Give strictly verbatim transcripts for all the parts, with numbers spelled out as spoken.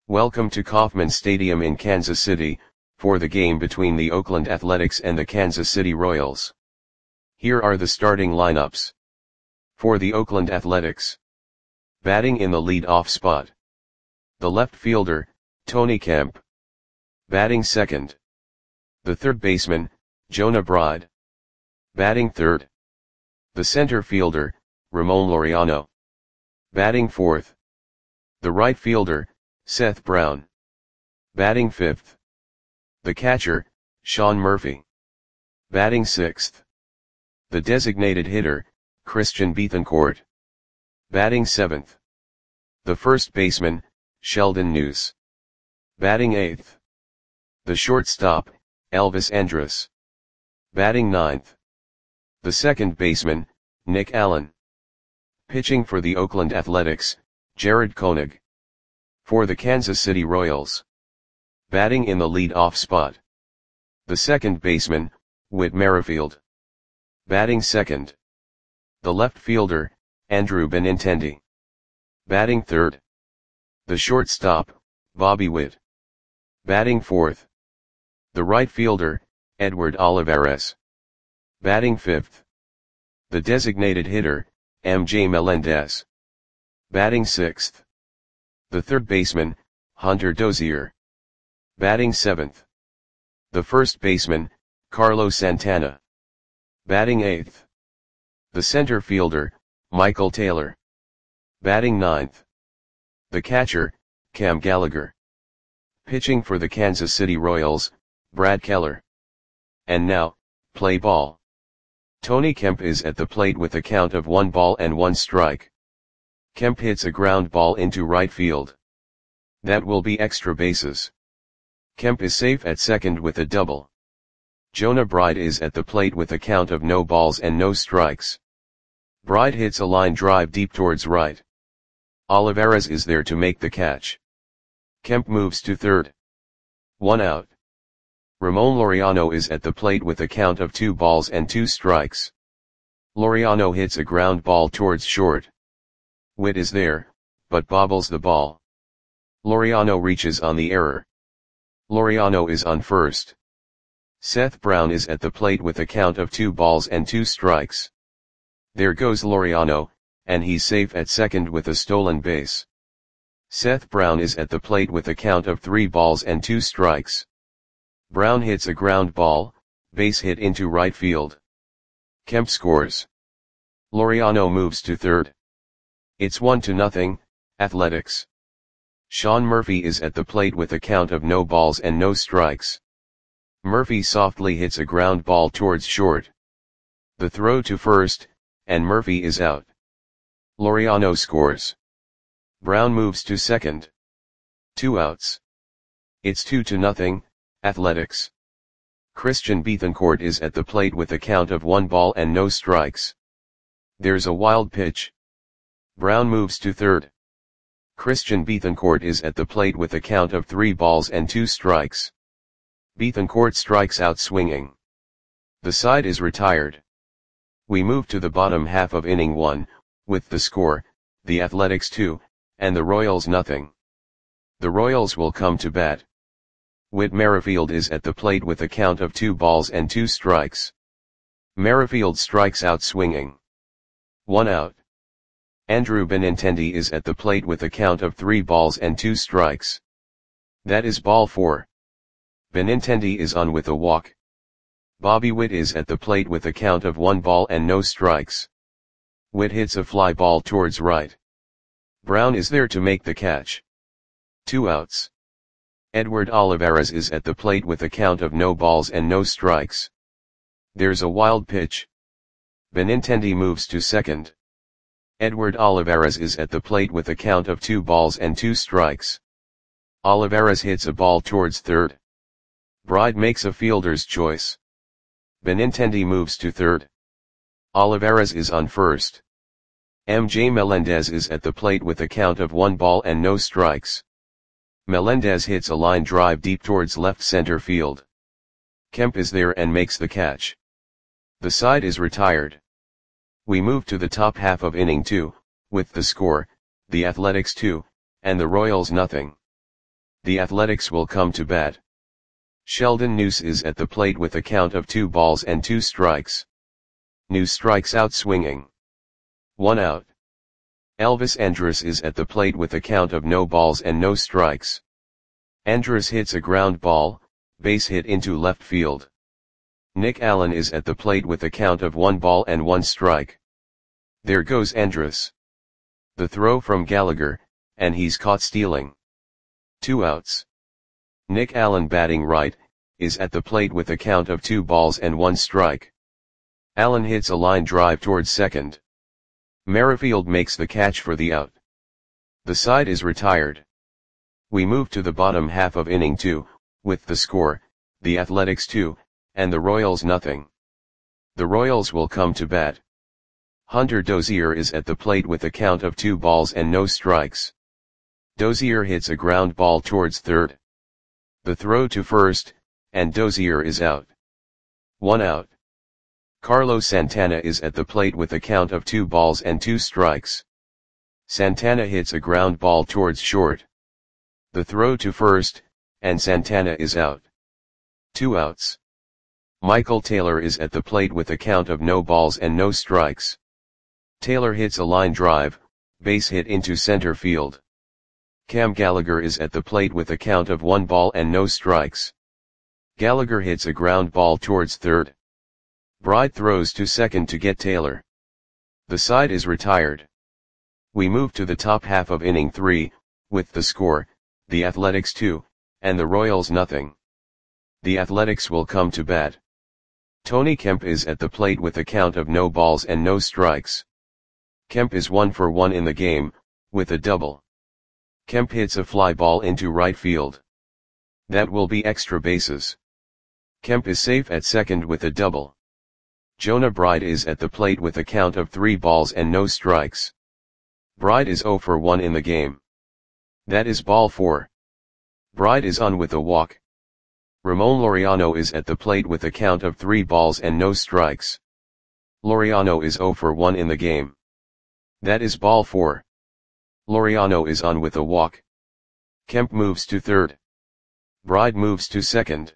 Welcome to Kauffman Stadium in Kansas City, for the game between the Oakland Athletics and the Kansas City Royals. Here are the starting lineups. For the Oakland Athletics. Batting in the lead-off spot. The left fielder, Tony Kemp. Batting second. The third baseman, Jonah Bride. Batting third. The center fielder, Ramon Laureano. Batting fourth. The right fielder, Seth Brown. Batting fifth. The catcher, Sean Murphy. Batting sixth. The designated hitter, Christian Bethancourt. Batting seventh. The first baseman, Sheldon Neuse. Batting eighth. The shortstop, Elvis Andrus. Batting ninth. The second baseman, Nick Allen. Pitching for the Oakland Athletics, Jared Koenig. For the Kansas City Royals. Batting in the lead-off spot. The second baseman, Whit Merrifield. Batting second. The left fielder, Andrew Benintendi. Batting third. The shortstop, Bobby Witt. Batting fourth. The right fielder, Edward Olivares. Batting fifth. The designated hitter, M J Melendez. Batting sixth. The third baseman, Hunter Dozier. Batting seventh. The first baseman, Carlos Santana. Batting eighth. The center fielder, Michael Taylor. Batting ninth. The catcher, Cam Gallagher. Pitching for the Kansas City Royals, Brad Keller. And now, play ball. Tony Kemp is at the plate with a count of one ball and one strike. Kemp hits a ground ball into right field. That will be extra bases. Kemp is safe at second with a double. Jonah Bride is at the plate with a count of no balls and no strikes. Bride hits a line drive deep towards right. Olivares is there to make the catch. Kemp moves to third. One out. Ramon Laureano is at the plate with a count of two balls and two strikes. Laureano hits a ground ball towards short. Witt is there, but bobbles the ball. Laureano reaches on the error. Laureano is on first. Seth Brown is at the plate with a count of two balls and two strikes. There goes Laureano, and he's safe at second with a stolen base. Seth Brown is at the plate with a count of three balls and two strikes. Brown hits a ground ball, base hit into right field. Kemp scores. Laureano moves to third. It's one to nothing, Athletics. Sean Murphy is at the plate with a count of no balls and no strikes. Murphy softly hits a ground ball towards short. The throw to first, and Murphy is out. Laureano scores. Brown moves to second. Two outs. It's two to nothing, Athletics. Christian Bethancourt is at the plate with a count of one ball and no strikes. There's a wild pitch. Brown moves to third. Christian Bethancourt is at the plate with a count of three balls and two strikes. Bethancourt strikes out swinging. The side is retired. We move to the bottom half of inning one, with the score, the Athletics two, and the Royals nothing. The Royals will come to bat. Whit Merrifield is at the plate with a count of two balls and two strikes. Merrifield strikes out swinging. One out. Andrew Benintendi is at the plate with a count of three balls and two strikes. That is ball four. Benintendi is on with a walk. Bobby Witt is at the plate with a count of one ball and no strikes. Witt hits a fly ball towards right. Brown is there to make the catch. Two outs. Edward Olivares is at the plate with a count of no balls and no strikes. There's a wild pitch. Benintendi moves to second. Edward Olivares is at the plate with a count of two balls and two strikes. Olivares hits a ball towards third. Bride makes a fielder's choice. Benintendi moves to third. Olivares is on first. M J Melendez is at the plate with a count of one ball and no strikes. Melendez hits a line drive deep towards left center field. Kemp is there and makes the catch. The side is retired. We move to the top half of inning two, with the score, the Athletics two, and the Royals nothing. The Athletics will come to bat. Sheldon Noose is at the plate with a count of two balls and two strikes. Noose strikes out swinging. One out. Elvis Andrus is at the plate with a count of no balls and no strikes. Andrus hits a ground ball, base hit into left field. Nick Allen is at the plate with a count of one ball and one strike. There goes Andrus. The throw from Gallagher, and he's caught stealing. Two outs. Nick Allen, batting right, is at the plate with a count of two balls and one strike. Allen hits a line drive towards second. Merrifield makes the catch for the out. The side is retired. We move to the bottom half of inning two, with the score, the Athletics two, and the Royals nothing. The Royals will come to bat. Hunter Dozier is at the plate with a count of two balls and no strikes. Dozier hits a ground ball towards third. The throw to first, and Dozier is out. One out. Carlos Santana is at the plate with a count of two balls and two strikes. Santana hits a ground ball towards short. The throw to first, and Santana is out. Two outs. Michael Taylor is at the plate with a count of no balls and no strikes. Taylor hits a line drive, base hit into center field. Cam Gallagher is at the plate with a count of one ball and no strikes. Gallagher hits a ground ball towards third. Bride throws to second to get Taylor. The side is retired. We move to the top half of inning three, with the score, the Athletics two, and the Royals nothing. The Athletics will come to bat. Tony Kemp is at the plate with a count of no balls and no strikes. Kemp is one for one in the game, with a double. Kemp hits a fly ball into right field. That will be extra bases. Kemp is safe at second with a double. Jonah Bride is at the plate with a count of three balls and no strikes. Bride is zero for one in the game. That is ball four. Bride is on with a walk. Ramon Laureano is at the plate with a count of three balls and no strikes. Laureano is zero for one in the game. That is ball four. Laureano is on with a walk. Kemp moves to third. Bride moves to second.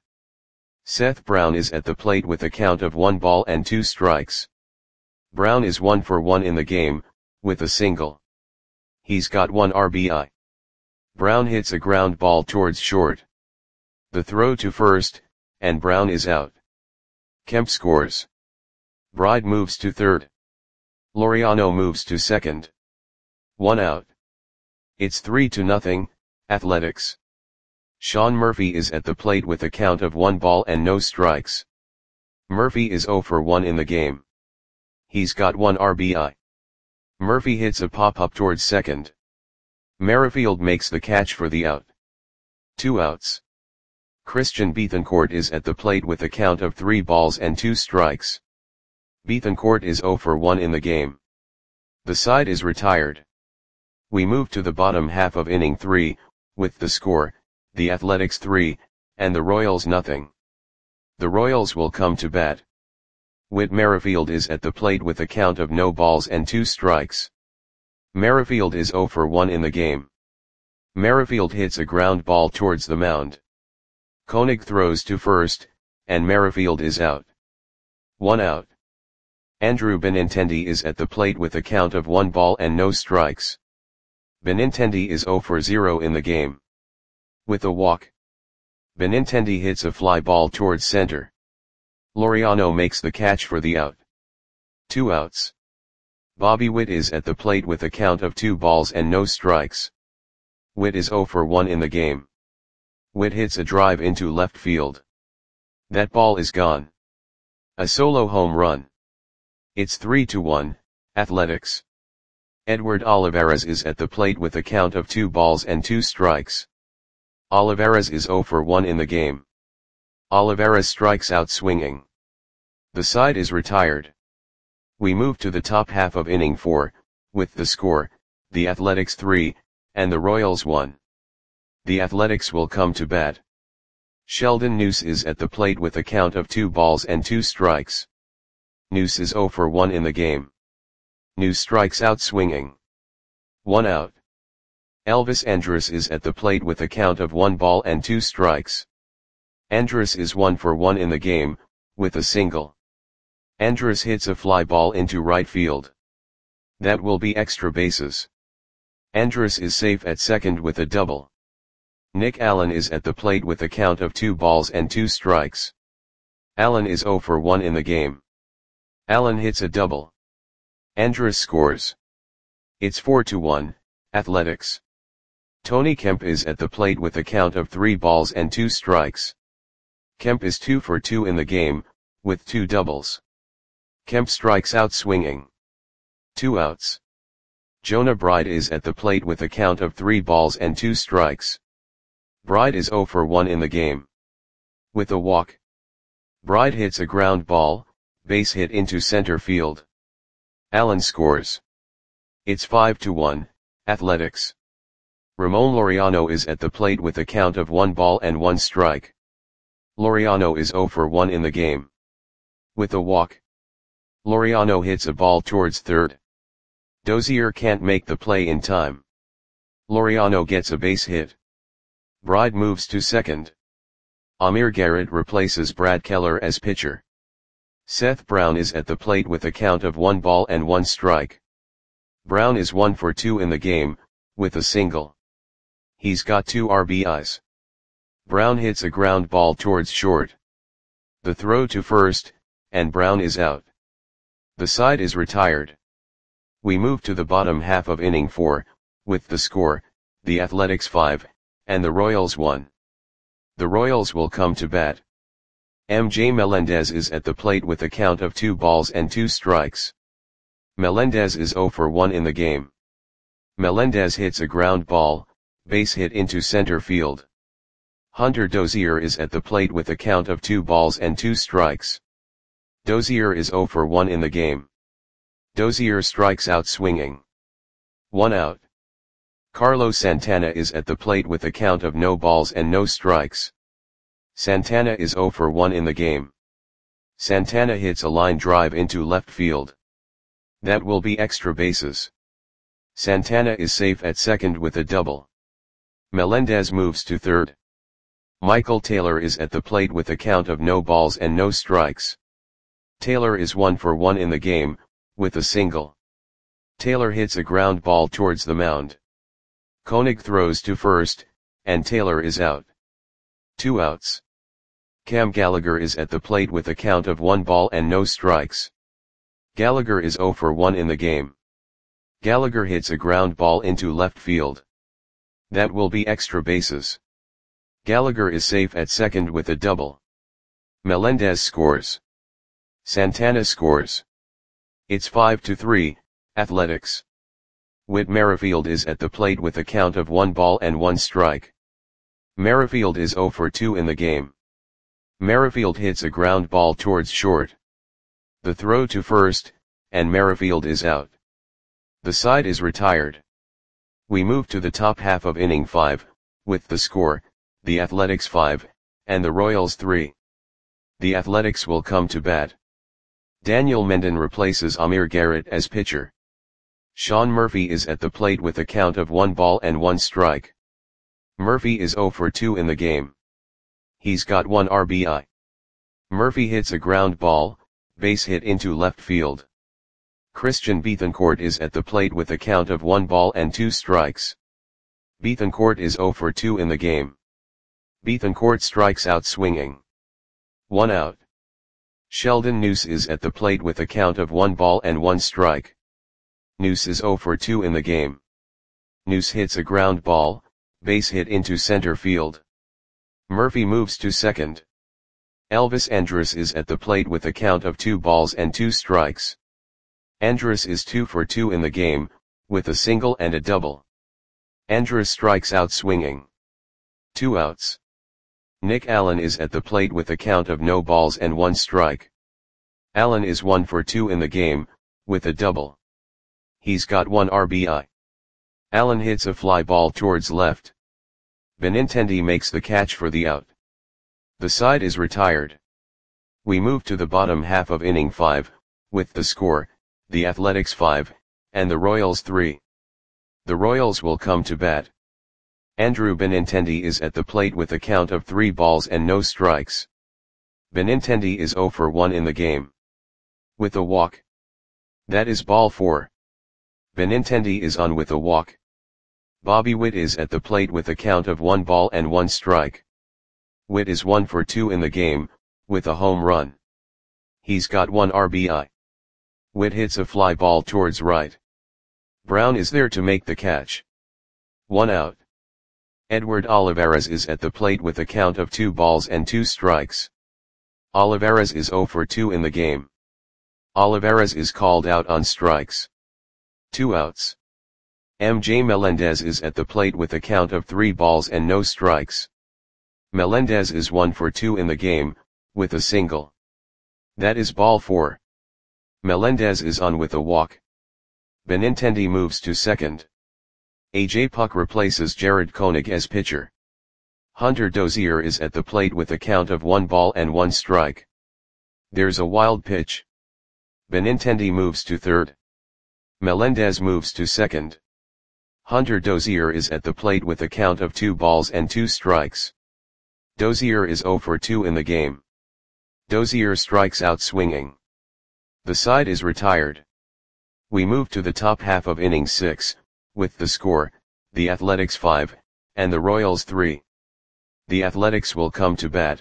Seth Brown is at the plate with a count of one ball and two strikes. Brown is one for one in the game, with a single. He's got one R B I. Brown hits a ground ball towards short. The throw to first, and Brown is out. Kemp scores. Bride moves to third. Laureano moves to second. One out. It's three to nothing, Athletics. Sean Murphy is at the plate with a count of one ball and no strikes. Murphy is zero for one in the game. He's got one R B I. Murphy hits a pop-up towards second. Merrifield makes the catch for the out. Two outs. Christian Bethancourt is at the plate with a count of three balls and two strikes. Bethancourt is zero for one in the game. The side is retired. We move to the bottom half of inning three, with the score, the Athletics three, and the Royals nothing. The Royals will come to bat. Whit Merrifield is at the plate with a count of no balls and two strikes. Merrifield is zero for one in the game. Merrifield hits a ground ball towards the mound. Koenig throws to first, and Merrifield is out. One out. Andrew Benintendi is at the plate with a count of one ball and no strikes. Benintendi is zero for zero in the game. With a walk. Benintendi hits a fly ball towards center. Laureano makes the catch for the out. Two outs. Bobby Witt is at the plate with a count of two balls and no strikes. Witt is zero for one in the game. Witt hits a drive into left field. That ball is gone. A solo home run. It's three to one, Athletics. Edward Olivares is at the plate with a count of two balls and two strikes. Olivares is zero for one in the game. Olivares strikes out swinging. The side is retired. We move to the top half of inning four, with the score, the Athletics three, and the Royals one. The Athletics will come to bat. Sheldon Noose is at the plate with a count of two balls and two strikes. Noose is zero for one in the game. Noose strikes out swinging. One out. Elvis Andrus is at the plate with a count of one ball and two strikes. Andrus is one for one in the game, with a single. Andrus hits a fly ball into right field. That will be extra bases. Andrus is safe at second with a double. Nick Allen is at the plate with a count of two balls and two strikes. Allen is zero for one in the game. Allen hits a double. Andrus scores. It's four to one, Athletics. Tony Kemp is at the plate with a count of three balls and two strikes. Kemp is two for two in the game, with two doubles. Kemp strikes out swinging. Two outs. Jonah Bride is at the plate with a count of three balls and two strikes. Bride is zero for one in the game. With a walk. Bride hits a ground ball, base hit into center field. Allen scores. It's five to one, Athletics. Ramon Laureano is at the plate with a count of one ball and one strike. Laureano is zero for one in the game. With a walk. Laureano hits a ball towards third. Dozier can't make the play in time. Laureano gets a base hit. Bride moves to second. Amir Garrett replaces Brad Keller as pitcher. Seth Brown is at the plate with a count of one ball and one strike. Brown is one for two in the game, with a single. He's got two R B Is. Brown hits a ground ball towards short. The throw to first, and Brown is out. The side is retired. We move to the bottom half of inning four, with the score, the Athletics five, and the Royals one. The Royals will come to bat. M J Melendez is at the plate with a count of two balls and two strikes. Melendez is zero for one in the game. Melendez hits a ground ball, base hit into center field. Hunter Dozier is at the plate with a count of two balls and two strikes. Dozier is zero for one in the game. Dozier strikes out swinging. One out. Carlos Santana is at the plate with a count of no balls and no strikes. Santana is zero for one in the game. Santana hits a line drive into left field. That will be extra bases. Santana is safe at second with a double. Melendez moves to third. Michael Taylor is at the plate with a count of no balls and no strikes. Taylor is one for one in the game, with a single. Taylor hits a ground ball towards the mound. Koenig throws to first, and Taylor is out. Two outs. Cam Gallagher is at the plate with a count of one ball and no strikes. Gallagher is zero for one in the game. Gallagher hits a ground ball into left field. That will be extra bases. Gallagher is safe at second with a double. Melendez scores. Santana scores. It's five to three, Athletics. Whit Merrifield is at the plate with a count of one ball and one strike. Merrifield is zero for two in the game. Merrifield hits a ground ball towards short. The throw to first, and Merrifield is out. The side is retired. We move to the top half of inning five, with the score, the Athletics five, and the Royals three. The Athletics will come to bat. Daniel Mendon replaces Amir Garrett as pitcher. Sean Murphy is at the plate with a count of one ball and one strike. Murphy is zero for two in the game. He's got one R B I. Murphy hits a ground ball, base hit into left field. Christian Bethancourt is at the plate with a count of one ball and two strikes. Bethancourt is zero for two in the game. Bethancourt strikes out swinging. One out. Sheldon Noose is at the plate with a count of one ball and one strike. Noose is zero for two in the game. Noose hits a ground ball, base hit into center field. Murphy moves to second. Elvis Andrus is at the plate with a count of two balls and two strikes. Andrus is two for two in the game, with a single and a double. Andrus strikes out swinging. Two outs. Nick Allen is at the plate with a count of no balls and one strike. Allen is one for two in the game, with a double. He's got one R B I. Allen hits a fly ball towards left. Benintendi makes the catch for the out. The side is retired. We move to the bottom half of inning five, with the score, the Athletics five, and the Royals three. The Royals will come to bat. Andrew Benintendi is at the plate with a count of three balls and no strikes. Benintendi is zero for one in the game. With a walk. That is ball four. Benintendi is on with a walk. Bobby Witt is at the plate with a count of one ball and one strike. Witt is one for two in the game, with a home run. He's got one R B I. Witt hits a fly ball towards right. Brown is there to make the catch. One out. Edward Olivares is at the plate with a count of two balls and two strikes. Olivares is zero for two in the game. Olivares is called out on strikes. Two outs. M J Melendez is at the plate with a count of three balls and no strikes. Melendez is one for two in the game, with a single. That is ball four. Melendez is on with a walk. Benintendi moves to second. A J Puck replaces Jared Koenig as pitcher. Hunter Dozier is at the plate with a count of one ball and one strike. There's a wild pitch. Benintendi moves to third. Melendez moves to second. Hunter Dozier is at the plate with a count of two balls and two strikes. Dozier is zero for two in the game. Dozier strikes out swinging. The side is retired. We move to the top half of inning six, with the score, the Athletics five, and the Royals three. The Athletics will come to bat.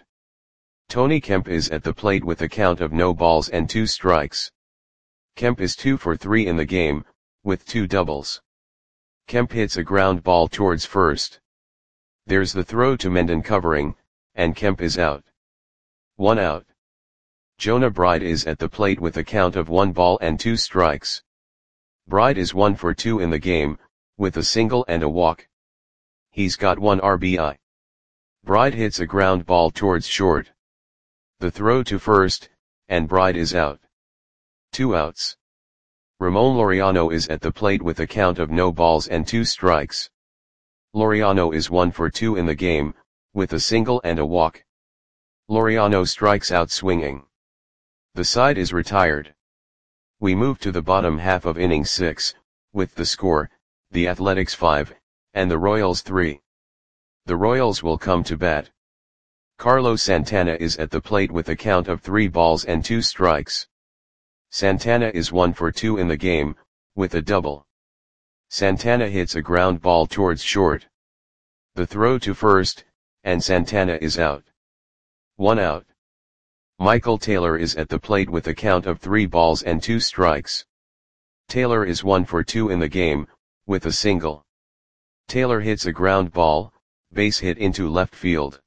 Tony Kemp is at the plate with a count of no balls and two strikes. Kemp is two for three in the game, with two doubles. Kemp hits a ground ball towards first. There's the throw to Mendon covering, and Kemp is out. One out. Jonah Bride is at the plate with a count of one ball and two strikes. Bride is one for two in the game, with a single and a walk. He's got one R B I. Bride hits a ground ball towards short. The throw to first, and Bride is out. Two outs. Ramon Laureano is at the plate with a count of no balls and two strikes. Laureano is one for two in the game, with a single and a walk. Laureano strikes out swinging. The side is retired. We move to the bottom half of inning six, with the score, the Athletics five, and the Royals three. The Royals will come to bat. Carlos Santana is at the plate with a count of three balls and two strikes. Santana is one for two in the game, with a double. Santana hits a ground ball towards short. The throw to first, and Santana is out. One out. Michael Taylor is at the plate with a count of three balls and two strikes. Taylor is one for two in the game, with a single. Taylor hits a ground ball, base hit into left field.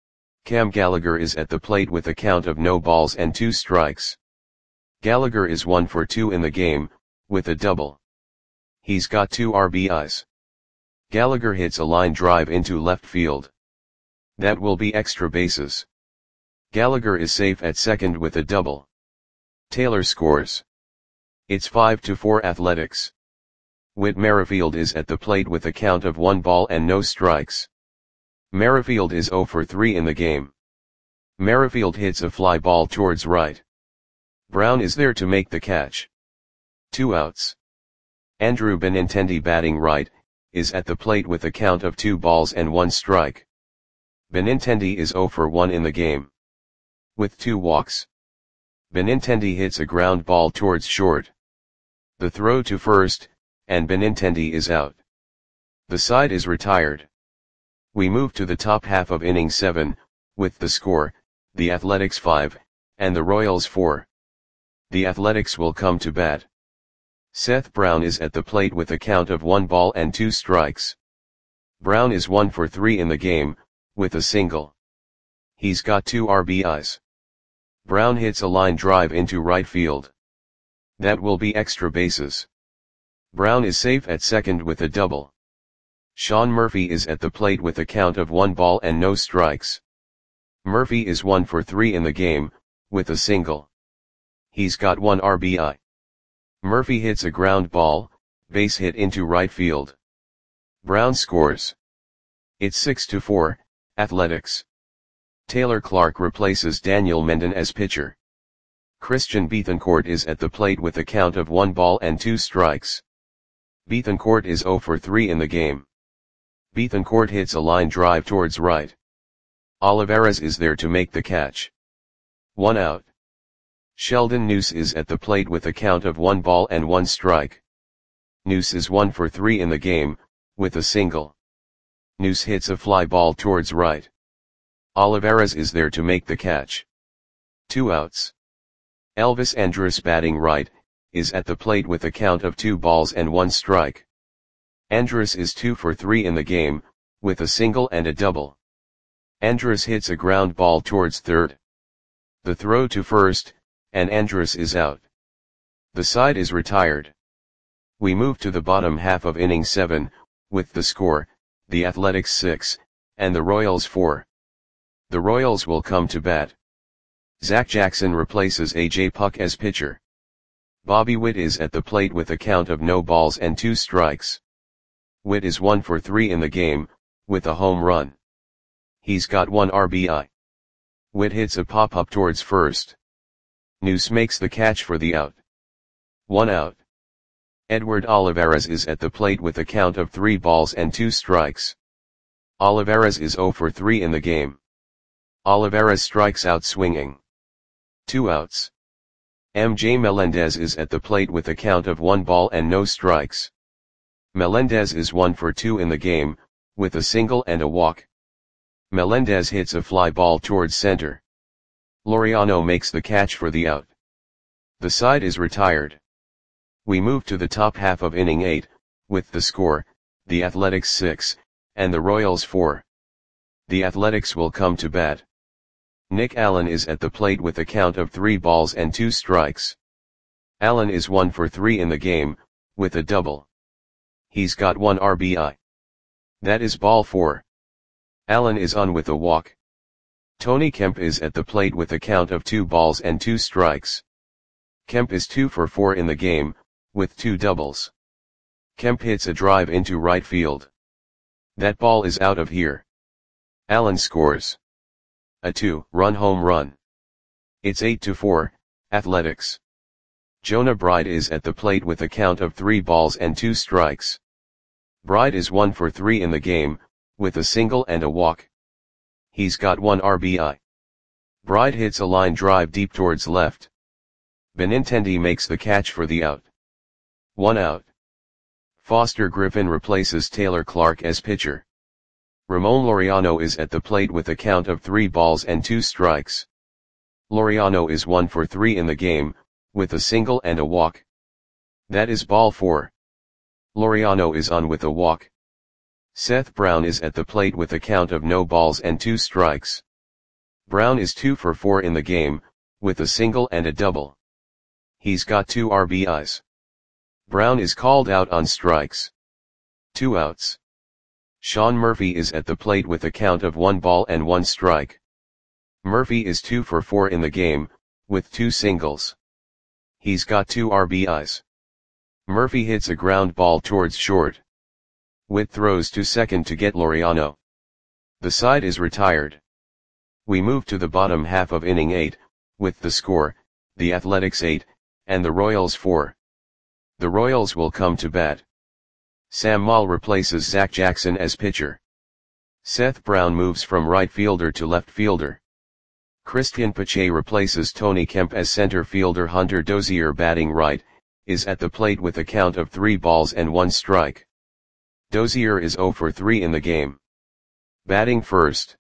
Cam Gallagher is at the plate with a count of no balls and two strikes. Gallagher is one for two in the game, with a double. He's got two R B Is. Gallagher hits a line drive into left field. That will be extra bases. Gallagher is safe at second with a double. Taylor scores. It's five to four Athletics. Whit Merrifield is at the plate with a count of one ball and no strikes. Merrifield is zero for three in the game. Merrifield hits a fly ball towards right. Brown is there to make the catch. Two outs. Andrew Benintendi, batting right, is at the plate with a count of two balls and one strike. Benintendi is zero for one in the game. With two walks. Benintendi hits a ground ball towards short. The throw to first, and Benintendi is out. The side is retired. We move to the top half of inning seven, with the score, the Athletics five, and the Royals four. The Athletics will come to bat. Seth Brown is at the plate with a count of one ball and two strikes. Brown is one for three in the game, with a single. He's got two R B Is. Brown hits a line drive into right field. That will be extra bases. Brown is safe at second with a double. Sean Murphy is at the plate with a count of one ball and no strikes. Murphy is one for three in the game, with a single. He's got one R B I. Murphy hits a ground ball, base hit into right field. Brown scores. It's six to four, Athletics. Taylor Clark replaces Daniel Mendon as pitcher. Christian Bethancourt is at the plate with a count of one ball and two strikes. Bethancourt is zero for three in the game. Bethancourt hits a line drive towards right. Olivares is there to make the catch. One out. Sheldon Neuse is at the plate with a count of one ball and one strike. Neuse is one for three in the game, with a single. Neuse hits a fly ball towards right. Olivares is there to make the catch. Two outs. Elvis Andrus, batting right, is at the plate with a count of two balls and one strike. Andrus is two for three in the game, with a single and a double. Andrus hits a ground ball towards third. The throw to first, and Andrus is out. The side is retired. We move to the bottom half of inning seven, with the score, the Athletics six, and the Royals four. The Royals will come to bat. Zach Jackson replaces A J Puk as pitcher. Bobby Witt is at the plate with a count of no balls and two strikes. Witt is one for three in the game, with a home run. He's got one R B I. Witt hits a pop-up towards first. Neuse makes the catch for the out. One out. Edward Olivares is at the plate with a count of three balls and two strikes. Olivares is zero for three in the game. Olivares strikes out swinging. Two outs. M J Melendez is at the plate with a count of one ball and no strikes. Melendez is one for two in the game, with a single and a walk. Melendez hits a fly ball towards center. Laureano makes the catch for the out. The side is retired. We move to the top half of inning eight, with the score, the Athletics six, and the Royals four. The Athletics will come to bat. Nick Allen is at the plate with a count of three balls and two strikes. Allen is one for three in the game, with a double. He's got one R B I. That is ball four. Allen is on with a walk. Tony Kemp is at the plate with a count of two balls and two strikes. Kemp is two for four in the game, with two doubles. Kemp hits a drive into right field. That ball is out of here. Allen scores a two-run home run. It's eight to four, Athletics. Jonah Bride is at the plate with a count of three balls and two strikes. Bride is one for three in the game, with a single and a walk. He's got one R B I. Bride hits a line drive deep towards left. Benintendi makes the catch for the out. One out. Foster Griffin replaces Taylor Clark as pitcher. Ramon Laureano is at the plate with a count of three balls and two strikes. Laureano is one for three in the game, with a single and a walk. That is ball four. Laureano is on with a walk. Seth Brown is at the plate with a count of no balls and two strikes. Brown is two for four in the game, with a single and a double. He's got two R B Is. Brown is called out on strikes. Two outs. Sean Murphy is at the plate with a count of one ball and one strike. Murphy is two for four in the game, with two singles. He's got two R B Is. Murphy hits a ground ball towards short. Witt throws to second to get Laureano. The side is retired. We move to the bottom half of inning eight, with the score, the Athletics eight, and the Royals four. The Royals will come to bat. Sam Moll replaces Zach Jackson as pitcher. Seth Brown moves from right fielder to left fielder. Christian Pache replaces Tony Kemp as center fielder. Hunter Dozier, batting right, is at the plate with a count of three balls and one strike. Dozier is zero for three in the game. Batting first.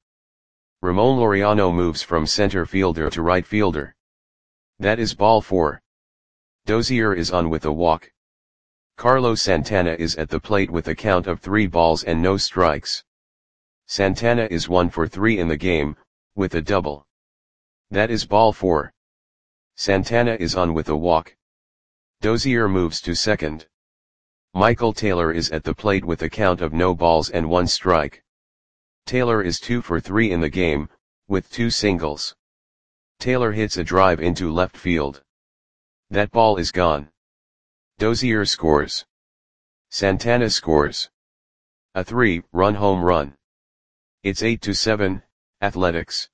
Ramon Laureano moves from center fielder to right fielder. That is ball four. Dozier is on with a walk. Carlos Santana is at the plate with a count of three balls and no strikes. Santana is one for three in the game, with a double. That is ball four. Santana is on with a walk. Dozier moves to second. Michael Taylor is at the plate with a count of no balls and one strike. Taylor is two for three in the game, with two singles. Taylor hits a drive into left field. That ball is gone. Dozier scores. Santana scores a three-run home run. It's eight to seven, Athletics.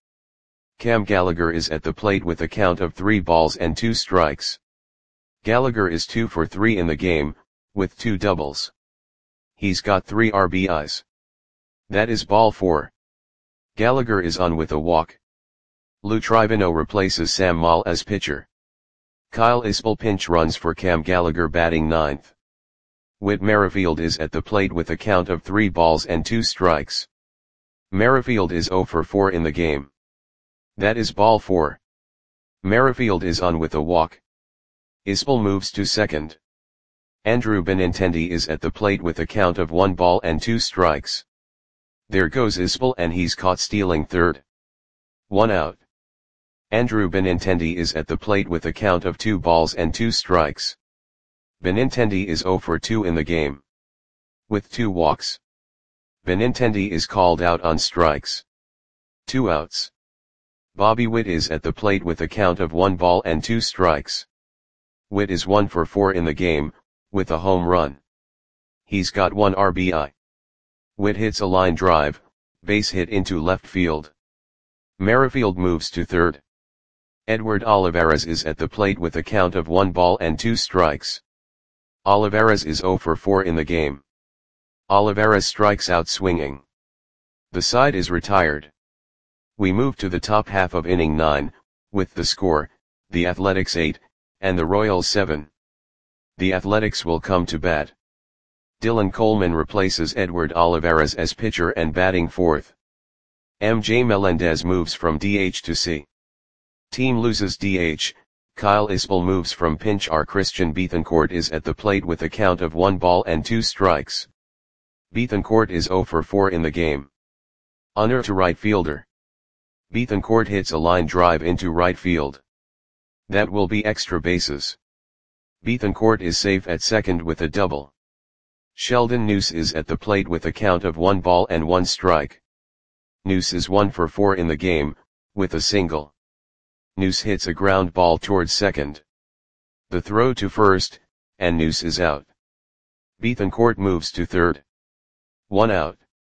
Cam Gallagher is at the plate with a count of three balls and two strikes. Gallagher is two for three in the game, with two doubles. He's got three R B Is. That is ball four. Gallagher is on with a walk. Lou Trivino replaces Sam Moll as pitcher. Kyle Isbell pinch runs for Cam Gallagher batting ninth. Whit Merrifield is at the plate with a count of three balls and two strikes. Merrifield is zero for four in the game. That is ball four. Merrifield is on with a walk. Isbell moves to second. Andrew Benintendi is at the plate with a count of one ball and two strikes. There goes Isbell and he's caught stealing third. One out. Andrew Benintendi is at the plate with a count of two balls and two strikes. Benintendi is zero for two in the game. With two walks. Benintendi is called out on strikes. Two outs. Bobby Witt is at the plate with a count of one ball and two strikes. Witt is one for four in the game, with a home run. He's got one R B I. Witt hits a line drive, base hit into left field. Merrifield moves to third. Edward Olivares is at the plate with a count of one ball and two strikes. Olivares is zero for four in the game. Olivares strikes out swinging. The side is retired. We move to the top half of inning nine, with the score, the Athletics eight, and the Royals seven. The Athletics will come to bat. Dylan Coleman replaces Edward Olivares as pitcher and batting fourth. M J Melendez moves from D H to C. Team loses D H, Kyle Isbell moves from pinch. R. Christian Bethancourt is at the plate with a count of one ball and two strikes. Bethancourt is zero for four in the game. Honor to right fielder. Bethancourt hits a line drive into right field. That will be extra bases. Bethancourt is safe at second with a double. Sheldon Noose is at the plate with a count of one ball and one strike. Noose is one for four in the game, with a single. Noose hits a ground ball towards second. The throw to first, and Noose is out. Bethancourt moves to third. One out.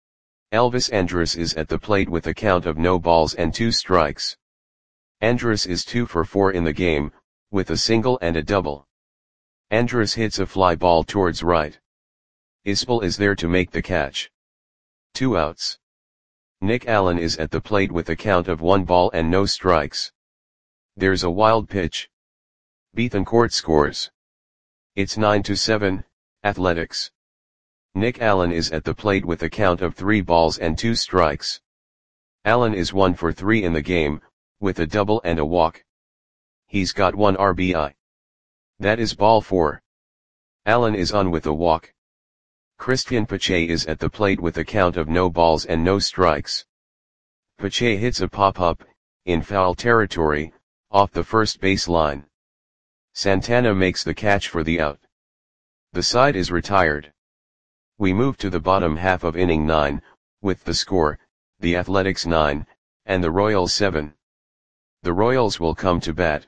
Elvis Andrus is at the plate with a count of no balls and two strikes. Andrus is two for four in the game, with a single and a double. Andrus hits a fly ball towards right. Isbell is there to make the catch. Two outs. Nick Allen is at the plate with a count of one ball and no strikes. There's a wild pitch. Bethancourt scores. It's nine to seven, Athletics. Nick Allen is at the plate with a count of three balls and two strikes. Allen is one for three in the game, with a double and a walk. He's got one R B I. That is ball four. Allen is on with a walk. Christian Pache is at the plate with a count of no balls and no strikes. Pache hits a pop-up, in foul territory, off the first base line. Santana makes the catch for the out. The side is retired. We move to the bottom half of inning nine, with the score, the Athletics nine, and the Royals seven. The Royals will come to bat.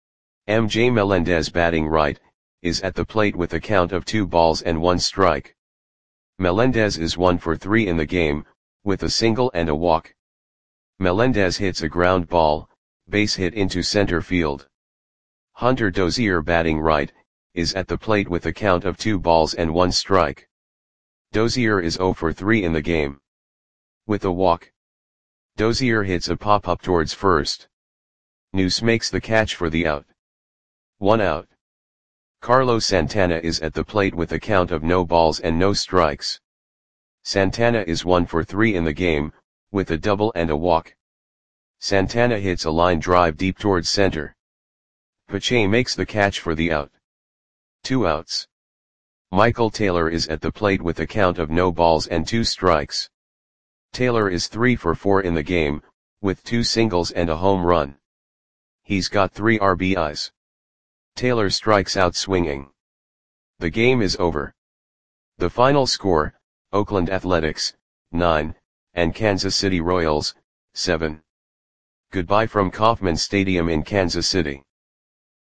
M J Melendez batting right, is at the plate with a count of two balls and one strike. Melendez is one for three in the game, with a single and a walk. Melendez hits a ground ball, base hit into center field. Hunter Dozier batting right, is at the plate with a count of two balls and one strike. Dozier is zero for three in the game. With a walk. Dozier hits a pop-up towards first. Noose makes the catch for the out. One out. Carlos Santana is at the plate with a count of no balls and no strikes. Santana is one for three in the game, with a double and a walk. Santana hits a line drive deep towards center. Pache makes the catch for the out. Two outs. Michael Taylor is at the plate with a count of no balls and two strikes. Taylor is three for four in the game, with two singles and a home run. He's got three R B Is. Taylor strikes out swinging. The game is over. The final score, Oakland Athletics, nine, and Kansas City Royals, seven. Goodbye from Kauffman Stadium in Kansas City.